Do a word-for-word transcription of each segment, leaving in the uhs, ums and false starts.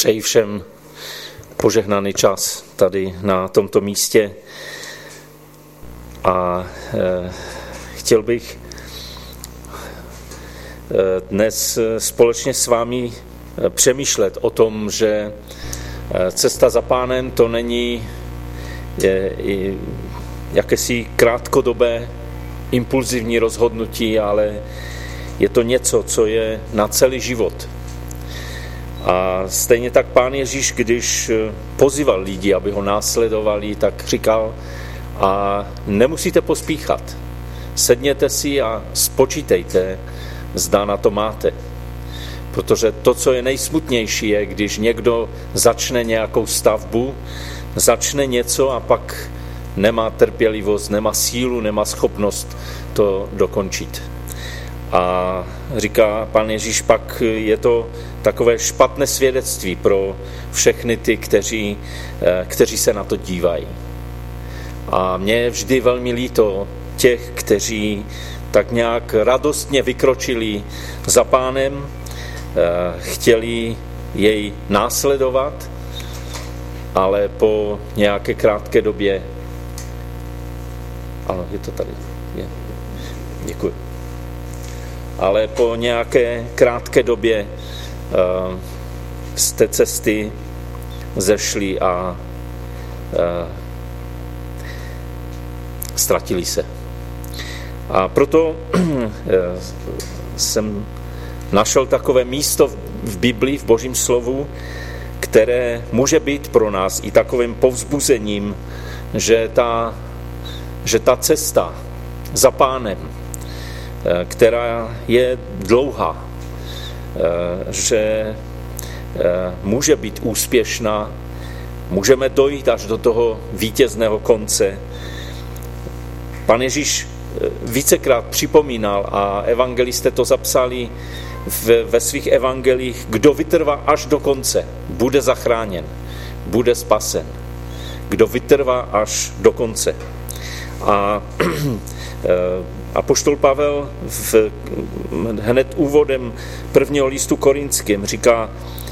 Přeji všem požehnaný čas tady na tomto místě a e, chtěl bych e, dnes společně s vámi přemýšlet o tom, že cesta za Pánem to není je, je, jakési krátkodobé impulzivní rozhodnutí, ale je to něco, co je na celý život. A stejně tak Pán Ježíš, když pozýval lidi, aby ho následovali, tak říkal, a nemusíte pospíchat. Sedněte si a spočítejte, zda na to máte. Protože to, co je nejsmutnější, je, když někdo začne nějakou stavbu, začne něco a pak nemá trpělivost, nemá sílu, nemá schopnost to dokončit. A říká Pán Ježíš, pak je to takové špatné svědectví pro všechny ty, kteří, kteří se na to dívají. A mně je vždy velmi líto těch, kteří tak nějak radostně vykročili za Pánem, chtěli jej následovat, ale po nějaké krátké době, ano, je to tady, je. Děkuji. Ale po nějaké krátké době uh, z té cesty zešli a uh, ztratili se. A proto uh, jsem našel takové místo v Biblii, v Božím slovu, které může být pro nás i takovým povzbuzením, že ta, že ta cesta za Pánem, která je dlouhá, že může být úspěšná, můžeme dojít až do toho vítězného konce. Pan Ježíš vícekrát připomínal a evangelisté to zapsali v, ve svých evangelích, kdo vytrvá až do konce, bude zachráněn, bude spasen. Kdo vytrvá až do konce. A apoštol Pavel v, hned úvodem prvního listu Korinským říká,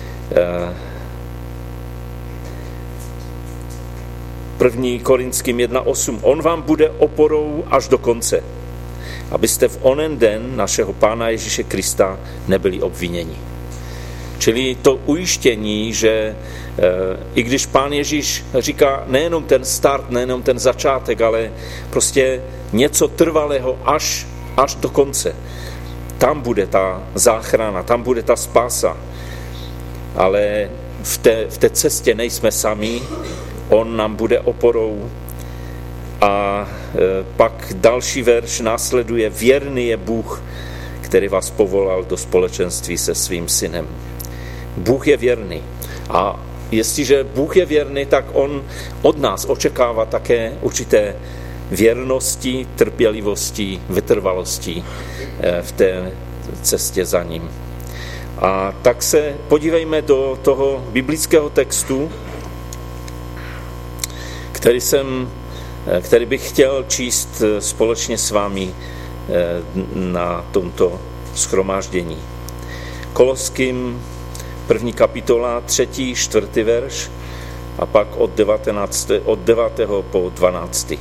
první Korinským jedna osm, on vám bude oporou až do konce, abyste v onen den našeho Pána Ježíše Krista nebyli obviněni. Čili to ujištění, že e, i když Pán Ježíš říká nejenom ten start, nejenom ten začátek, ale prostě něco trvalého až, až do konce. Tam bude ta záchrana, tam bude ta spása. Ale v té, v té cestě nejsme sami, on nám bude oporou. A e, pak další verš následuje, věrný je Bůh, který vás povolal do společenství se svým synem. Bůh je věrný. A jestliže Bůh je věrný, tak on od nás očekává také určité věrnosti, trpělivosti, vytrvalosti v té cestě za ním. A tak se podívejme do toho biblického textu, který, jsem, který bych chtěl číst společně s vámi na tomto shromáždění. Koloským první kapitola, třetí, čtvrtý verš a pak od, devatenáctého, od devátého po dvanáctý.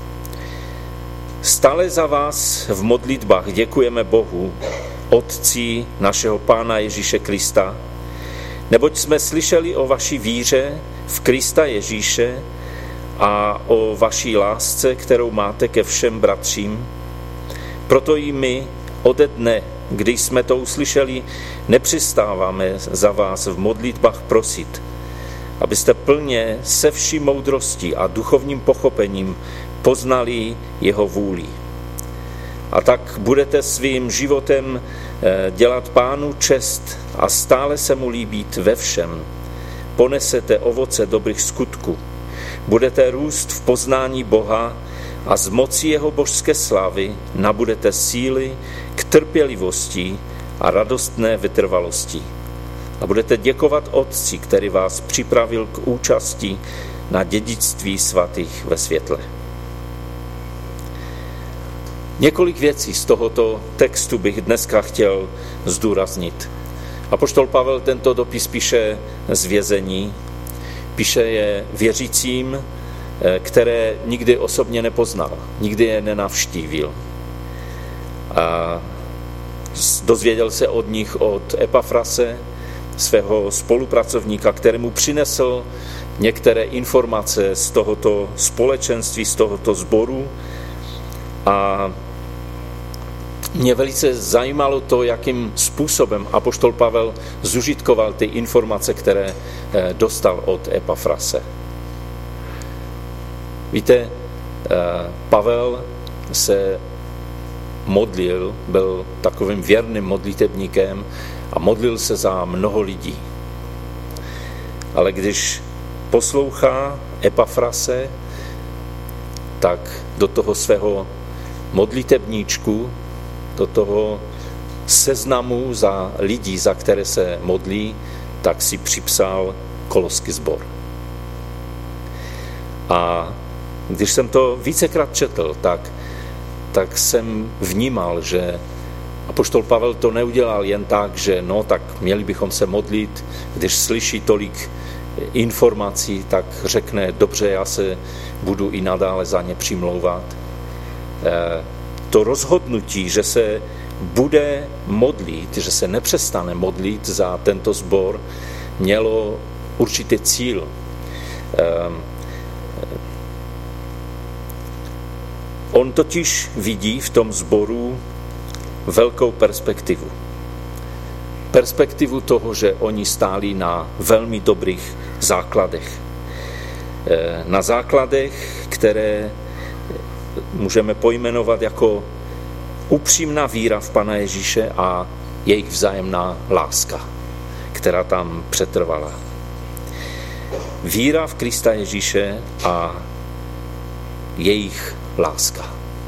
Stále za vás v modlitbách děkujeme Bohu, Otci našeho Pána Ježíše Krista, neboť jsme slyšeli o vaší víře v Krista Ježíše a o vaší lásce, kterou máte ke všem bratřím. Proto i my ode dne, když jsme to uslyšeli, nepřestáváme za vás v modlitbách prosit, abyste plně se vší moudrostí a duchovním pochopením poznali jeho vůli. A tak budete svým životem dělat Pánu čest a stále se mu líbit ve všem. Ponesete ovoce dobrých skutků. Budete růst v poznání Boha a z moci jeho božské slávy nabudete síly k trpělivosti a radostné vytrvalosti. A budete děkovat Otci, který vás připravil k účasti na dědictví svatých ve světle. Několik věcí z tohoto textu bych dneska chtěl zdůraznit. Apoštol Pavel tento dopis píše z vězení, píše je věřícím, které nikdy osobně nepoznal, nikdy je nenavštívil. A dozvěděl se od nich od Epafrase, svého spolupracovníka, kterému přinesl některé informace z tohoto společenství, z tohoto sboru. A mě velice zajímalo to, jakým způsobem apoštol Pavel zužitkoval ty informace, které dostal od Epafrase. Víte, Pavel se modlil, byl takovým věrným modlitebníkem a modlil se za mnoho lidí. Ale když poslouchá Epafrase, tak do toho svého modlitebníčku, do toho seznamu za lidí, za které se modlí, tak si připsal Koloský sbor. A když jsem to vícekrát četl, tak, tak jsem vnímal, že apoštol Pavel to neudělal jen tak, že no, tak měli bychom se modlit, když slyší tolik informací, tak řekne, dobře, já se budu i nadále za ně přimlouvat. E, to rozhodnutí, že se bude modlit, že se nepřestane modlit za tento sbor, mělo určitý cíl. E, on totiž vidí v tom sboru velkou perspektivu. Perspektivu toho, že oni stáli na velmi dobrých základech. Na základech, které můžeme pojmenovat jako upřímná víra v Pana Ježíše a jejich vzájemná láska, která tam přetrvala. Víra v Krista Ježíše a jejich láska.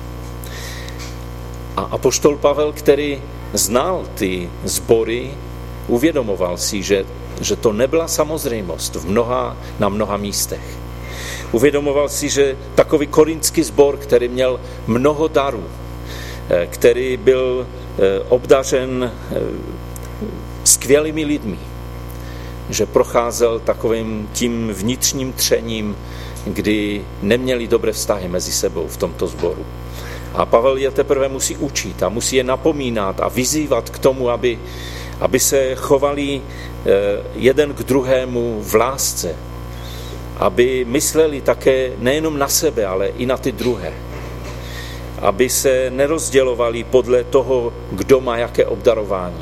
A apoštol Pavel, který znal ty sbory, uvědomoval si, že, že to nebyla samozřejmost v mnoha, na mnoha místech. Uvědomoval si, že takový korintský sbor, který měl mnoho darů, který byl obdařen skvělými lidmi, že procházel takovým tím vnitřním třením, kdy neměli dobré vztahy mezi sebou v tomto sboru. A Pavel je teprve musí učit a musí je napomínat a vyzývat k tomu, aby, aby se chovali jeden k druhému v lásce. Aby mysleli také nejenom na sebe, ale i na ty druhé. Aby se nerozdělovali podle toho, kdo má jaké obdarování.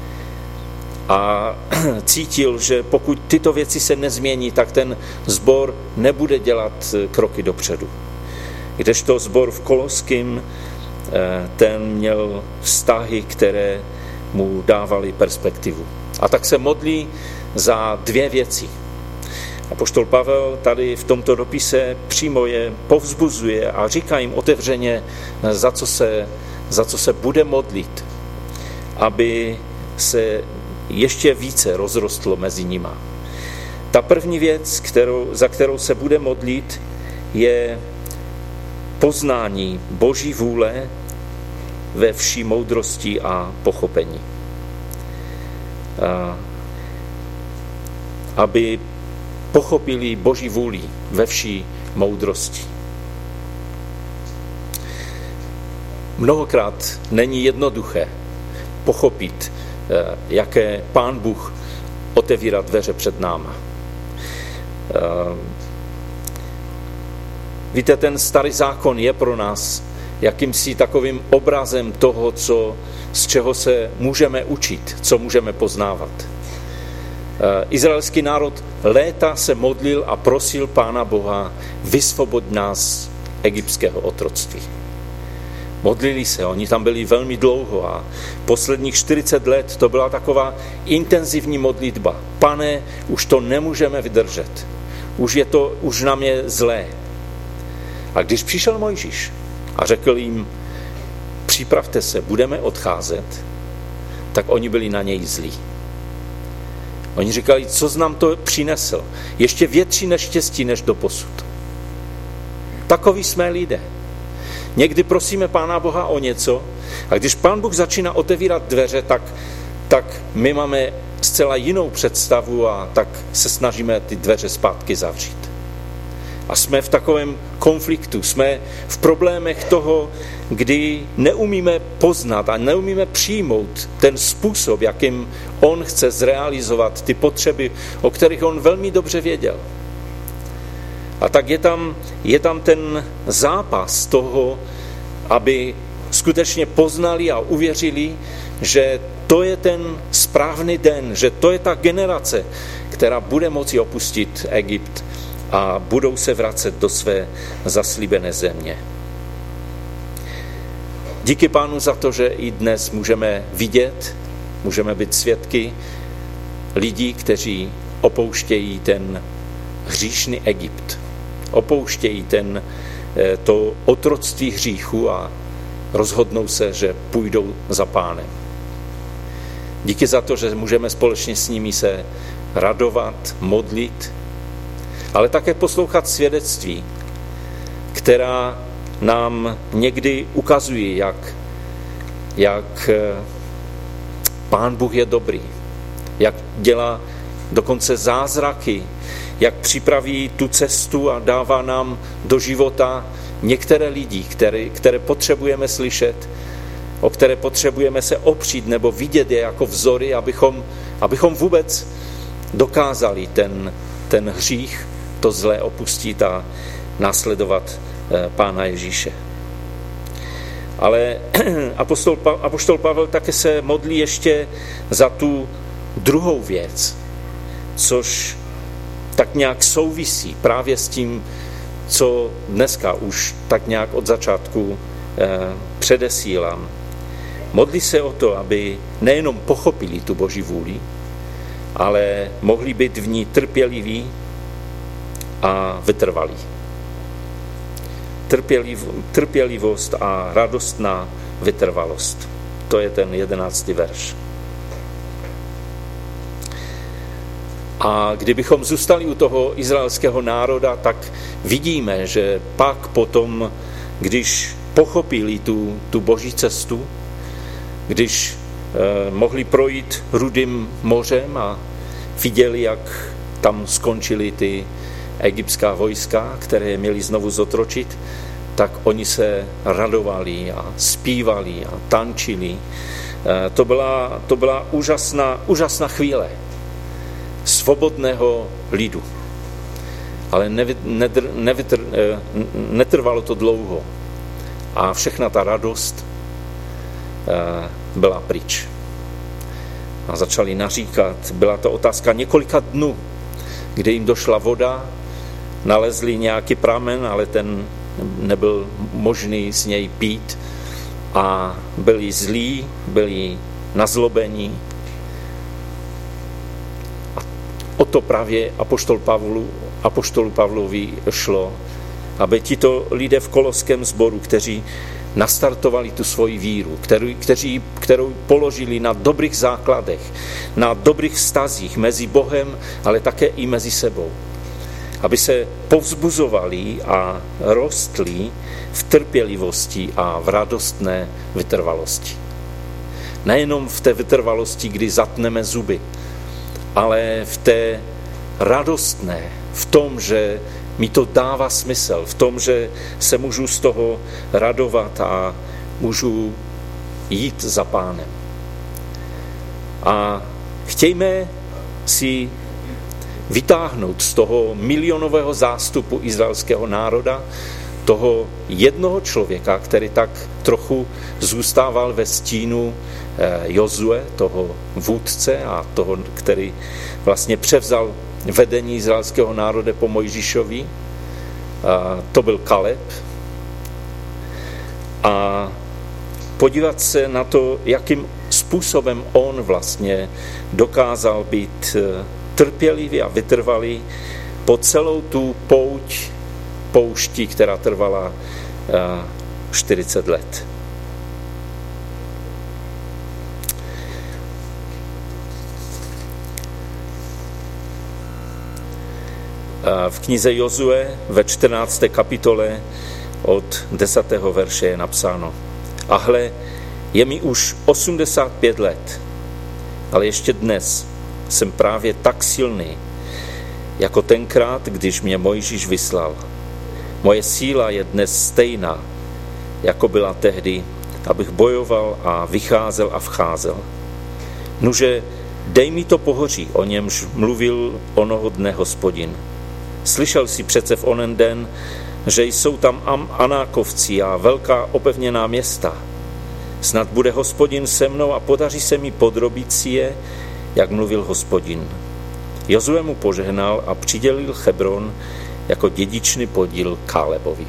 A cítil, že pokud tyto věci se nezmění, tak ten sbor nebude dělat kroky dopředu. Kdežto sbor v Koloském, ten měl vztahy, které mu dávaly perspektivu. A tak se modlí za dvě věci. Apoštol Pavel tady v tomto dopise přímo je povzbuzuje a říká jim otevřeně, za co se, za co se bude modlit, aby se ještě více rozrostlo mezi nima. Ta první věc, kterou, za kterou se bude modlit, je poznání Boží vůle ve vší moudrosti a pochopení. A aby pochopili Boží vůli ve vší moudrosti. Mnohokrát není jednoduché pochopit, jaké Pán Bůh otevírá dveře před náma. Víte, ten starý zákon je pro nás jakýmsi takovým obrazem toho, co, z čeho se můžeme učit, co můžeme poznávat. Izraelský národ léta se modlil a prosil Pána Boha, vysvoboď nás z egyptského otroctví. Modlili se, oni tam byli velmi dlouho a posledních čtyřicet let to byla taková intenzivní modlitba. Pane, už to nemůžeme vydržet. Už, je to, už nám je zlé. A když přišel Mojžíš a řekl jim, připravte se, budeme odcházet, tak oni byli na něj zlí. Oni říkali, co nám to přinesl? Ještě větší neštěstí než doposud. Takoví jsme lidé. Někdy prosíme Pána Boha o něco a když Pán Bůh začíná otevírat dveře, tak, tak my máme zcela jinou představu a tak se snažíme ty dveře zpátky zavřít. A jsme v takovém konfliktu, jsme v problémech toho, kdy neumíme poznat a neumíme přijmout ten způsob, jakým on chce zrealizovat ty potřeby, o kterých on velmi dobře věděl. A tak je tam, je tam ten zápas toho, aby skutečně poznali a uvěřili, že to je ten správný den, že to je ta generace, která bude moci opustit Egypt a budou se vracet do své zaslíbené země. Díky Pánu za to, že i dnes můžeme vidět, můžeme být svědky lidí, kteří opouštějí ten hříšný Egypt. Opouštějí ten, to otroctví hříchu a rozhodnou se, že půjdou za Pánem. Díky za to, že můžeme společně s nimi se radovat, modlit, ale také poslouchat svědectví, která nám někdy ukazují, jak, jak Pán Bůh je dobrý, jak dělá dokonce zázraky, jak připraví tu cestu a dává nám do života některé lidi, které, které potřebujeme slyšet, o které potřebujeme se opřít nebo vidět je jako vzory, abychom, abychom vůbec dokázali ten, ten hřích, to zlé opustit a následovat Pána Ježíše. Ale apoštol, apoštol Pavel také se modlí ještě za tu druhou věc, což tak nějak souvisí právě s tím, co dneska už tak nějak od začátku eh, předesílám. Modlí se o to, aby nejenom pochopili tu Boží vůli, ale mohli být v ní trpěliví a vytrvalí. Trpěliv, trpělivost a radostná vytrvalost. To je ten jedenáctý verš. A kdybychom zůstali u toho izraelského národa, tak vidíme, že pak potom, když pochopili tu, tu Boží cestu, když eh, mohli projít Rudým mořem a viděli, jak tam skončily ty egyptská vojska, které je měli znovu zotročit, tak oni se radovali a zpívali a tančili. Eh, to byla, to byla úžasná, úžasná chvíle svobodného lidu. Ale nevy, nedr, nevytr, netrvalo to dlouho. A všechna ta radost byla pryč. A začali naříkat. Byla to otázka několika dnů, kdy jim došla voda, nalezli nějaký pramen, ale ten nebyl možný z něj pít. A byli zlí, byli nazlobení. O to právě apoštol Pavlu, apoštolu Pavlovi šlo, aby tito lidé v koloském sboru, kteří nastartovali tu svoji víru, kterou, kteří, kterou položili na dobrých základech, na dobrých vztazích mezi Bohem, ale také i mezi sebou, aby se povzbuzovali a rostli v trpělivosti a v radostné vytrvalosti. Nejenom v té vytrvalosti, kdy zatneme zuby, ale v té radostné, v tom, že mi to dává smysl, v tom, že se můžu z toho radovat a můžu jít za Pánem. A chtějme si vytáhnout z toho milionového zástupu izraelského národa toho jednoho člověka, který tak trochu zůstával ve stínu Jozue, toho vůdce a toho, který vlastně převzal vedení izraelského národa po Mojžíšovi. A to byl Kaleb. A podívat se na to, jakým způsobem on vlastně dokázal být trpělivý a vytrvalý po celou tu pouť, poušti, která trvala čtyřicet let. V knize Jozue ve čtrnácté kapitole od desátého verše je napsáno: A hle, je mi už osmdesát pět let, ale ještě dnes jsem právě tak silný, jako tenkrát, když mě Mojžíš vyslal. Moje síla je dnes stejná, jako byla tehdy, abych bojoval a vycházel a vcházel. Nuže, dej mi to pohoří, o němž mluvil onoho dne Hospodin. Slyšel jsi přece v onen den, že jsou tam Anákovci a velká opevněná města. Snad bude Hospodin se mnou a podaří se mi podrobit si je, jak mluvil Hospodin. Jozue mu požehnal a přidělil Hebron jako dědičný podíl Kálebovi.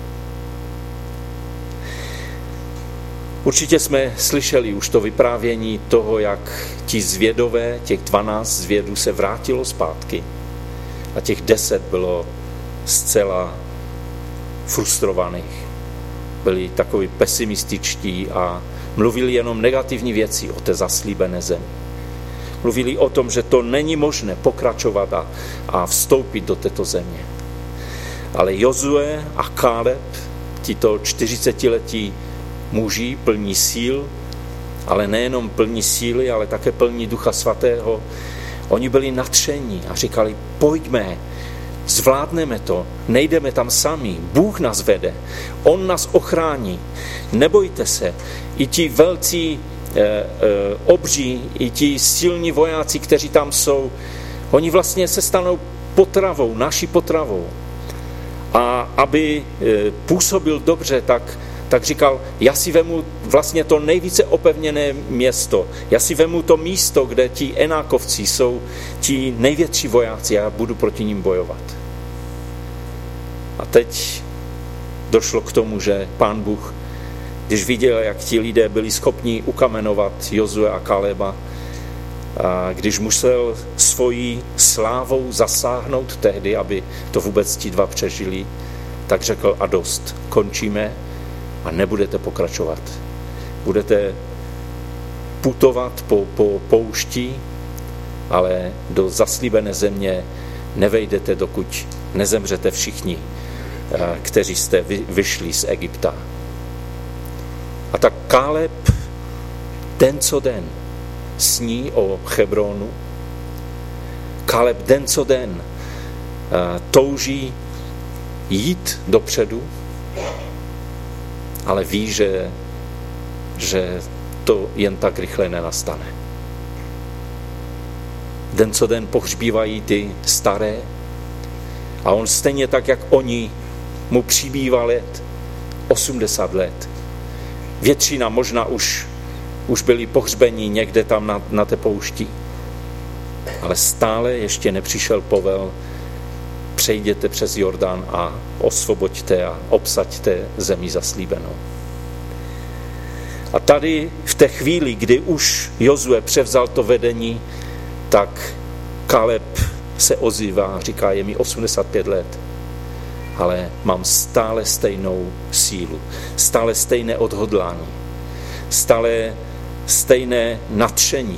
Určitě jsme slyšeli už to vyprávění toho, jak ti zvědové, těch dvanáct zvědů se vrátilo zpátky a těch deset bylo zcela frustrovaných. Byli takový pesimističtí a mluvili jenom negativní věci o té zaslíbené zemi. Mluvili o tom, že to není možné pokračovat a, a vstoupit do této země. Ale Jozue a Káleb, tito čtyřicetiletí muži plní síl, ale nejenom plní síly, ale také plní Ducha Svatého. Oni byli nadšení a říkali, pojďme, zvládneme to, nejdeme tam sami, Bůh nás vede, On nás ochrání, nebojte se. I ti velcí e, e, obří, i ti silní vojáci, kteří tam jsou, oni vlastně se stanou potravou, naší potravou. A aby e, působil dobře, tak tak říkal, já si vemu vlastně to nejvíce opevněné město. Já si vemu to místo, kde ti Enákovci jsou ti největší vojáci a já budu proti ním bojovat. A teď došlo k tomu, že Pán Bůh, když viděl, jak ti lidé byli schopni ukamenovat Jozue a Kaleba, a když musel svojí slávou zasáhnout tehdy, aby to vůbec ti dva přežili, tak řekl a dost, končíme a nebudete pokračovat. Budete putovat po, po poušti, ale do zaslíbené země nevejdete, dokud nezemřete všichni, kteří jste vyšli z Egypta. A tak Káleb den co den sní o Hebronu. Káleb den co den touží jít dopředu, ale ví, že, že to jen tak rychle nenastane. Den co den pohřbívají ty staré a on stejně tak, jak oni, mu přibývá let, osmdesát let. Většina možná už, už byli pohřbení někde tam na, na té poušti. Ale stále ještě nepřišel povel, přejděte přes Jordán a osvoboďte a obsaďte zemi zaslíbenou. A tady v té chvíli, kdy už Jozue převzal to vedení, tak Kaleb se ozývá a říká, je mi osmdesát pět let, ale mám stále stejnou sílu, stále stejné odhodlání, stále stejné nadšení.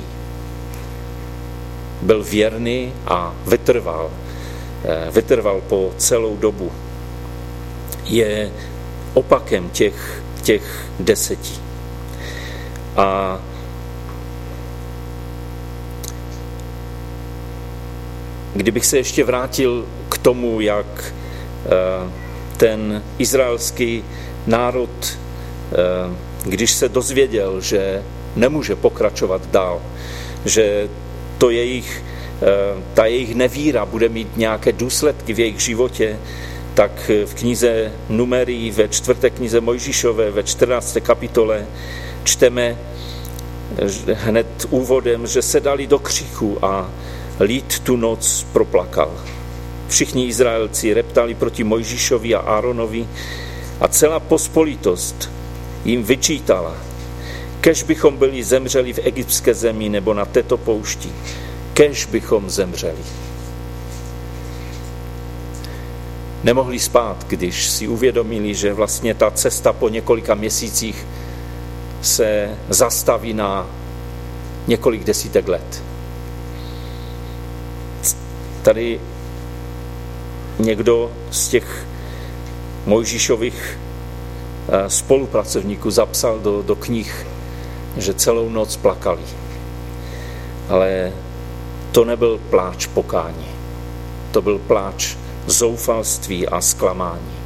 Byl věrný a vytrval. Vytrval po celou dobu. Je opakem těch, těch deseti. A kdybych se ještě vrátil k tomu, jak ten izraelský národ, když se dozvěděl, že nemůže pokračovat dál, že to jejich, ta jejich nevíra bude mít nějaké důsledky v jejich životě, tak v knize Numerii, ve čtvrté knize Mojžíšové, ve čtrnácté kapitole čteme hned úvodem, že se dali do křiku a lid tu noc proplakal. Všichni Izraelci reptali proti Mojžíšovi a Áronovi a celá pospolitost jim vyčítala. Kež bychom byli zemřeli v egyptské zemi nebo na této poušti. Kež bychom zemřeli. Nemohli spát, když si uvědomili, že vlastně ta cesta po několika měsících se zastaví na několik desítek let. Tady někdo z těch Mojžíšových spolupracovníků zapsal do, do knih, že celou noc plakali. Ale to nebyl pláč pokání. To byl pláč zoufalství a zklamání.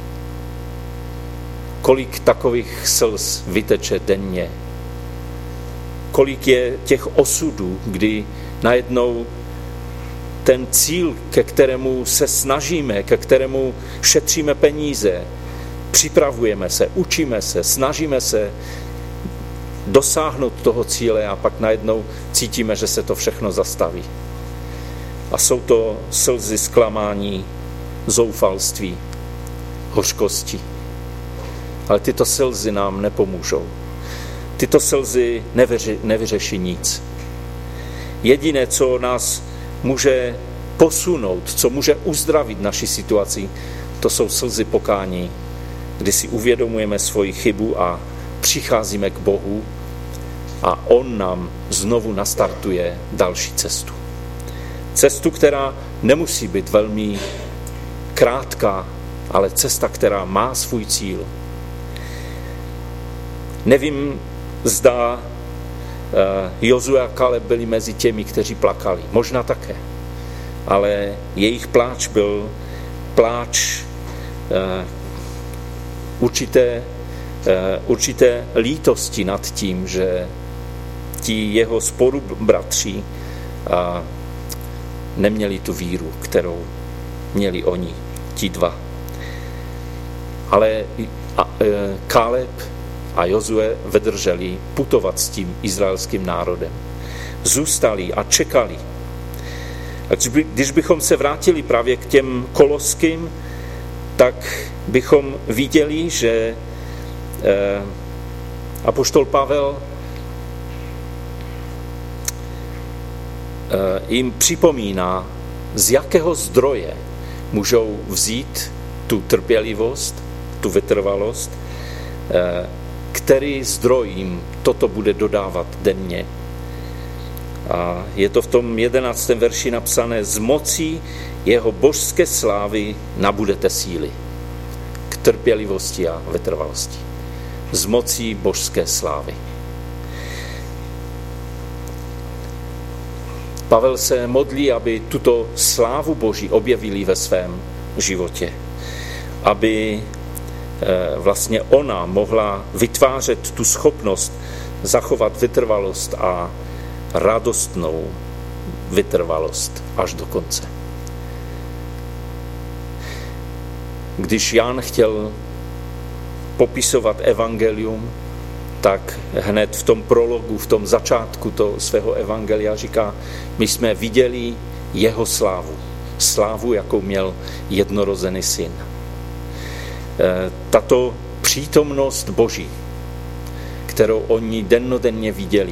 Kolik takových slz vyteče denně? Kolik je těch osudů, kdy najednou ten cíl, ke kterému se snažíme, ke kterému šetříme peníze, připravujeme se, učíme se, snažíme se dosáhnout toho cíle a pak najednou cítíme, že se to všechno zastaví. A jsou to slzy zklamání, zoufalství, hořkosti. Ale tyto slzy nám nepomůžou. Tyto slzy nevyři, nevyřeší nic. Jediné, co nás může posunout, co může uzdravit naši situaci, to jsou slzy pokání, kdy si uvědomujeme svoji chybu a přicházíme k Bohu a On nám znovu nastartuje další cestu. Cestu, která nemusí být velmi krátká, ale cesta, která má svůj cíl. Nevím, zda Jozue a Kaleb byli mezi těmi, kteří plakali. Možná také. Ale jejich pláč byl pláč určité, určité lítosti nad tím, že ti jeho spolubratři neměli tu víru, kterou měli oni, ti dva. Ale Kaleb a Jozue vydrželi putovat s tím izraelským národem. Zůstali a čekali. A když bychom se vrátili právě k těm Koloským, tak bychom viděli, že eh, apoštol Pavel eh, jim připomíná, z jakého zdroje můžou vzít tu trpělivost, tu vytrvalost, eh, který zdroj jim toto bude dodávat denně. A je to v tom jedenáctém verši napsané: z mocí jeho božské slávy nabudete síly k trpělivosti a vytrvalosti. Z mocí božské slávy. Pavel se modlí, aby tuto slávu Boží objevili ve svém životě. Aby vlastně ona mohla vytvářet tu schopnost zachovat vytrvalost a radostnou vytrvalost až do konce. Když Jan chtěl popisovat evangelium, tak hned v tom prologu, v tom začátku toho svého evangelia říká: my jsme viděli jeho slávu. Slávu, jakou měl jednorozený syn. Tato přítomnost Boží, kterou oni dennodenně viděli,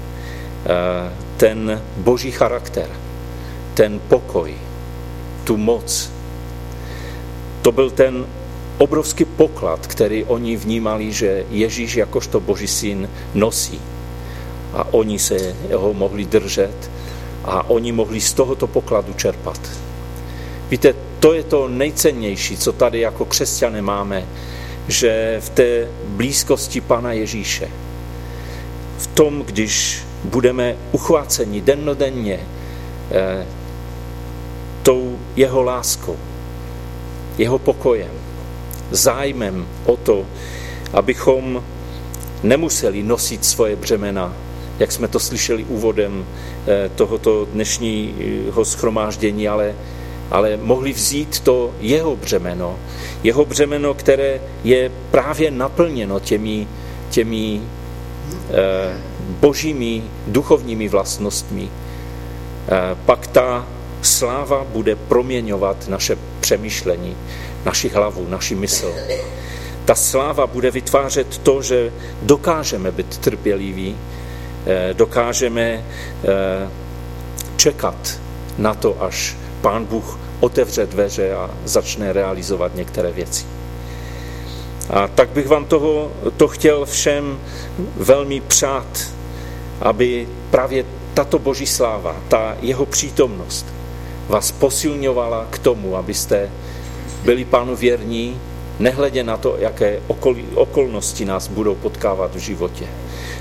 ten Boží charakter, ten pokoj, tu moc, to byl ten obrovský poklad, který oni vnímali, že Ježíš jakožto Boží syn nosí. A oni se ho mohli držet a oni mohli z tohoto pokladu čerpat. Víte, to je to nejcennější, co tady jako křesťané máme, že v té blízkosti Pana Ježíše, v tom, když budeme uchváceni dennodenně eh, tou jeho láskou, jeho pokojem, zájmem o to, abychom nemuseli nosit svoje břemena, jak jsme to slyšeli úvodem eh, tohoto dnešního shromáždění, ale ale mohli vzít to jeho břemeno, jeho břemeno, které je právě naplněno těmi, těmi eh, božími duchovními vlastnostmi. Eh, pak ta sláva bude proměňovat naše přemýšlení, naši hlavu, naši mysl. Ta sláva bude vytvářet to, že dokážeme být trpěliví, eh, dokážeme eh, čekat na to, až Pán Bůh otevře dveře a začne realizovat některé věci. A tak bych vám toho, to chtěl všem velmi přát, aby právě tato Boží sláva, ta jeho přítomnost vás posilňovala k tomu, abyste byli Pánu věrní, nehledě na to, jaké okol, okolnosti nás budou potkávat v životě.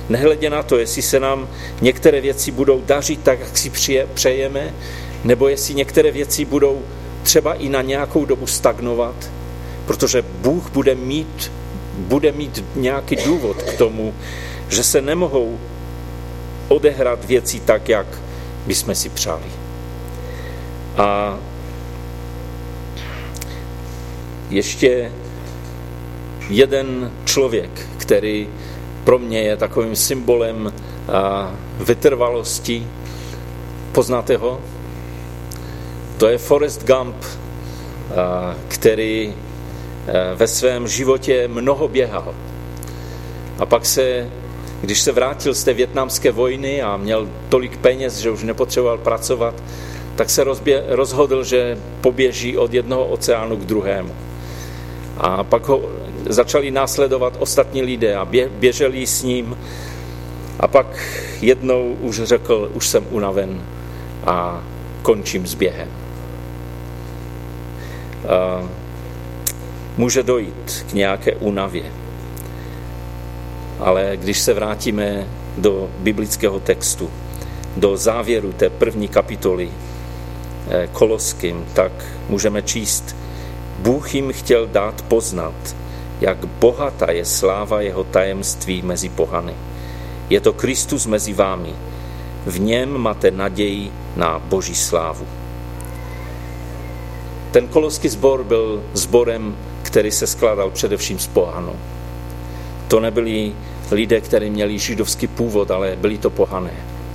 nehledě na to, jestli se nám některé věci budou dařit tak, jak si přejeme, nebo jestli některé věci budou třeba i na nějakou dobu stagnovat, protože Bůh bude mít, bude mít nějaký důvod k tomu, že se nemohou odehrát věci tak, jak bychom si přáli. A ještě jeden člověk, který pro mě je takovým symbolem vytrvalosti, poznáte ho? To je Forrest Gump, který ve svém životě mnoho běhal. A pak se, když se vrátil z té vietnamské vojny a měl tolik peněz, že už nepotřeboval pracovat, tak se rozbě, rozhodl, že poběží od jednoho oceánu k druhému. A pak ho začali následovat ostatní lidé a bě, běželi s ním. A pak jednou už řekl, už jsem unaven a končím s během. A může dojít k nějaké únavě. Ale když se vrátíme do biblického textu, do závěru té první kapitoly Koloským, tak můžeme číst: Bůh jim chtěl dát poznat, jak bohatá je sláva jeho tajemství mezi pohany. Je to Kristus mezi vámi. V něm máte naději na Boží slávu. Ten koloský sbor byl sborem, který se skládal především z pohanů. To nebyli lidé, kteří měli židovský původ, ale byli to pohané.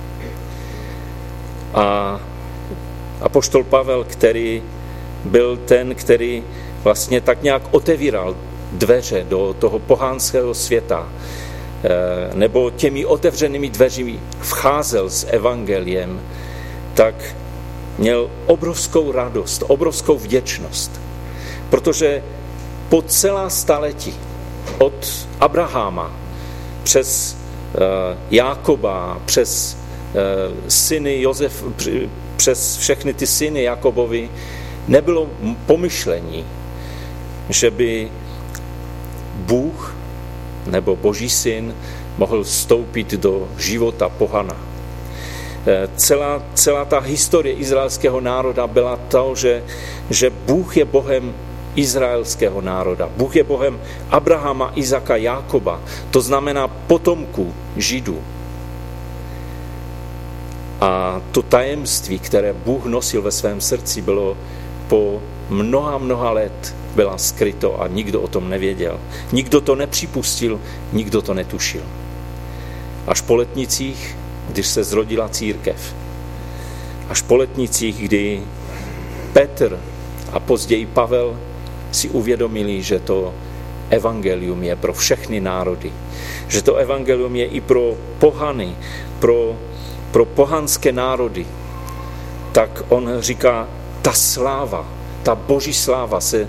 A apoštol Pavel, který byl ten, který vlastně tak nějak otevíral dveře do toho pohanského světa, nebo těmi otevřenými dveřmi vcházel s evangeliem, tak měl obrovskou radost, obrovskou vděčnost. Protože po celá staletí, od Abraháma přes Jákoba, přes syny Josef, přes všechny ty syny Jakobovi, nebylo pomyšlení, že by Bůh nebo Boží syn mohl vstoupit do života pohana. Celá, celá ta historie izraelského národa byla to, že, že Bůh je Bohem izraelského národa. Bůh je Bohem Abrahama, Izaka, Jákoba. To znamená potomků Židů. A to tajemství, které Bůh nosil ve svém srdci, bylo po mnoha, mnoha let byla skryto a nikdo o tom nevěděl. Nikdo to nepřipustil, nikdo to netušil. Až po letnicích, když se zrodila církev. Až po letnicích, kdy Petr a později Pavel si uvědomili, že to evangelium je pro všechny národy. Že to evangelium je i pro pohany, pro, pro pohanské národy. Tak on říká, ta sláva, ta Boží sláva se,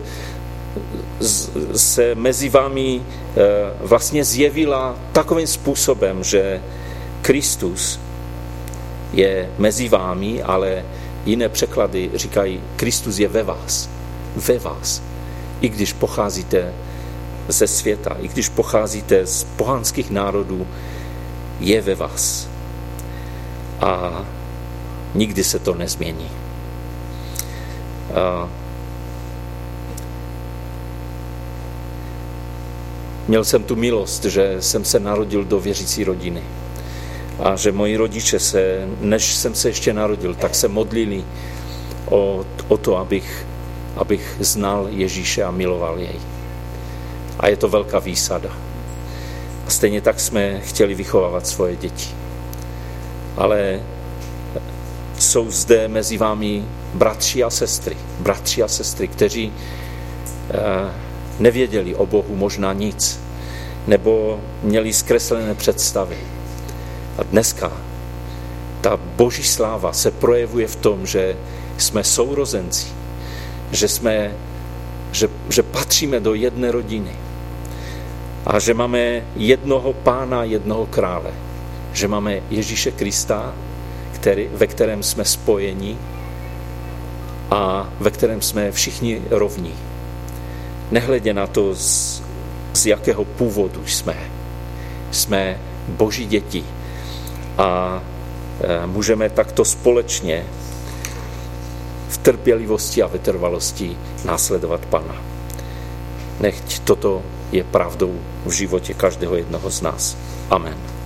se mezi vámi vlastně zjevila takovým způsobem, že Kristus je mezi vámi, ale jiné překlady říkají, Kristus je ve vás. Ve vás. I když pocházíte ze světa, i když pocházíte z pohanských národů, je ve vás. A nikdy se to nezmění. A měl jsem tu milost, že jsem se narodil do věřící rodiny. A že moji rodiče se, než jsem se ještě narodil, tak se modlili o, o to, abych, abych znal Ježíše a miloval jej. A je to velká výsada. A stejně tak jsme chtěli vychovávat svoje děti. Ale jsou zde mezi vámi bratři a sestry, bratři a sestry, kteří eh, nevěděli o Bohu možná nic, nebo měli zkreslené představy. A dneska ta Boží sláva se projevuje v tom, že jsme sourozenci, že, jsme, že, že patříme do jedné rodiny a že máme jednoho pána, jednoho krále, že máme Ježíše Krista, který, ve kterém jsme spojeni a ve kterém jsme všichni rovní. Nehledě na to, z, z jakého původu jsme. Jsme Boží děti a můžeme takto společně v trpělivosti a vytrvalosti následovat Pana. Nechť toto je pravdou v životě každého jednoho z nás. Amen.